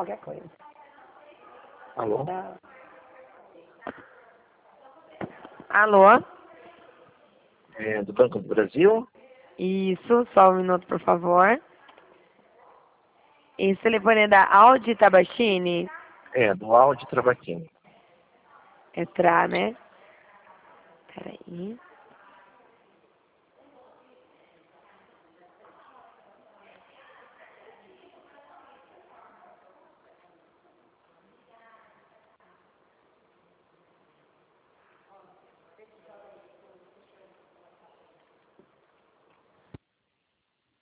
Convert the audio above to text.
qualquer coisa. Alô? Tá. Alô? É do Banco do Brasil? Isso, só um minuto, por favor. Esse telefone é da Audi Tabachini? É, do Audi Trabatini. Entrar, né? Peraí.